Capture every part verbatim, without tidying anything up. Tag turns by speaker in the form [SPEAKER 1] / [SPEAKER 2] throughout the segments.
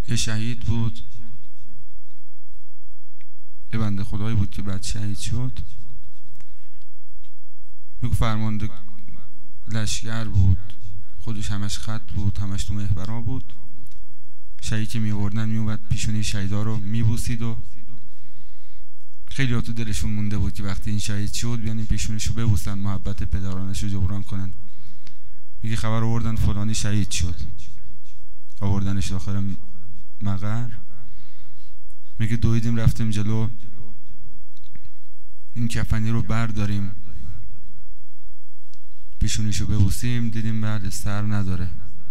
[SPEAKER 1] یه شهید بود، یه بنده خدایی بود که بعد شهید شد. میگو فرمانده لشگر بود، خودش همش خط بود، همش تو محبرا بود. شهید که میوردن میومد پیشونی شهیدا رو میبوسید و خیلی ها تو دلشون مونده بود که وقتی این شهید شد بیان این پیشونیشو ببوسن، محبت پدرانشو جبران کنن. میگه خبر آوردن فلانی شهید شد، آوردنش داخل مقر. میگه دویدیم رفتیم جلو، این کفنی رو برداریم پیشونیشو ببوسیم، دیدیم بعد سر نداره.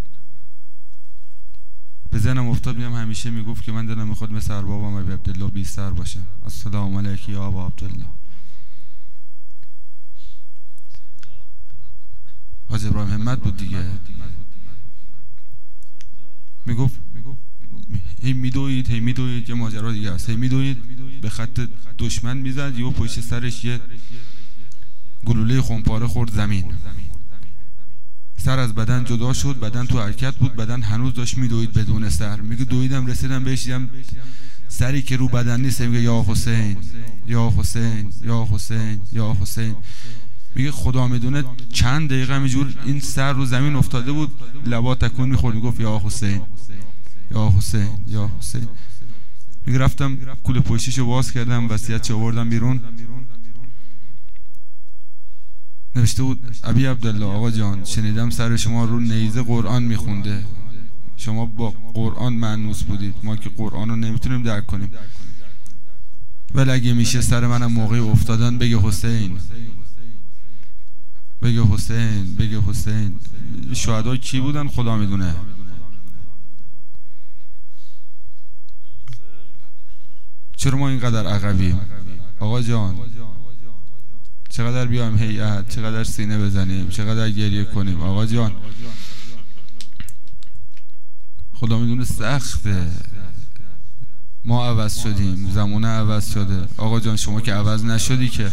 [SPEAKER 1] به ذهنم افتاد، میام همیشه میگفت که من دلم میخواد مثل اربابم ابی عبدالله بی سر باشه. السلام علیکی یا ابا عبدالله. حاج ابراهیم همت بود دیگه. میگفت هی میدوید هی میدوید یه ماجرا دیگه است. هی میدوید به خط دشمن میزد، یهو پشت سرش یه گلوله خونپاره خورد زمین، سر از بدن جدا شد، بدن تو حرکت بود، بدن هنوز داشت میدوید بدون سر. میگه دویدم رسیدم بهش، دیدم سری که رو بدن نیست. میگه یا حسین یا حسین یا حسین یا حسین. میگه خدا میدونه چند دقیقه همینجور این سر رو زمین افتاده بود، لبا تکون میخورد، میگفت یا حسین یا حسین یا حسین. میگه رفتم کوله پشتیشو باز کردم، وصیتشو آوردم بیرون. نوشته بود ابی عبدالله آقا جان، شنیدم سر شما رو نیزه قرآن میخونده، شما با قرآن مانوس بودید، ما که قرآن رو نمیتونیم درک کنیم، ولی اگه میشه سر منم موقع افتادن بگه حسین بگه حسین بگه حسین. شهدا کی بودن خدا میدونه. چرا ما اینقدر عقبیم آقا جان؟ چقدر بیایم هیئت، چقدر سینه بزنیم، چقدر گریه کنیم آقا جان. خدا میدونه سخته. ما عوض شدیم، زمانه عوض شده آقا جان. شما که عوض نشدی که.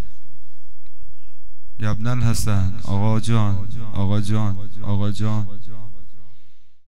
[SPEAKER 1] یبن الحسن آقا جان آقا جان آقا جان